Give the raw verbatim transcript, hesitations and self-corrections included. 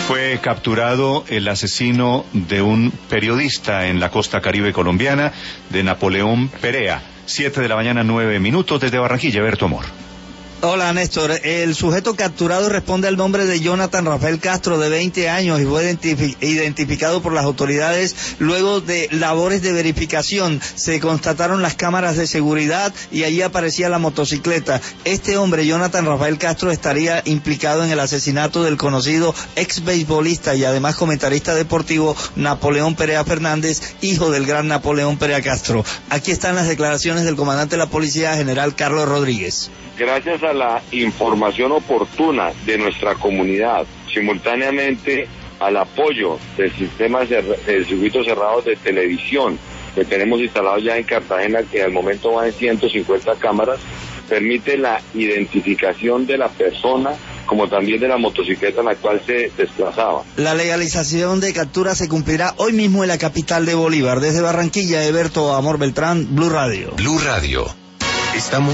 Fue capturado el asesino de un periodista en la costa caribe colombiana, de Napoleón Perea. Siete de la mañana, nueve minutos, desde Barranquilla, Berto Amor. Hola, Néstor. El sujeto capturado responde al nombre de Jonathan Rafael Castro, de veinte años, y fue identifi- identificado por las autoridades luego de labores de verificación. Se constataron las cámaras de seguridad y allí aparecía la motocicleta. Este hombre, Jonathan Rafael Castro, estaría implicado en el asesinato del conocido ex beisbolista y además comentarista deportivo Napoleón Perea Fernández, hijo del gran Napoleón Perea Castro. Aquí están las declaraciones del comandante de la policía, general Carlos Rodríguez. Gracias a la información oportuna de nuestra comunidad, simultáneamente al apoyo del sistema de circuitos cerrados de televisión que tenemos instalado ya en Cartagena, que al momento va en ciento cincuenta cámaras, permite la identificación de la persona como también de la motocicleta en la cual se desplazaba. La legalización de captura se cumplirá hoy mismo en la capital de Bolívar. Desde Barranquilla, Eberto Amor Beltrán, Blue Radio. Blue Radio. Estamos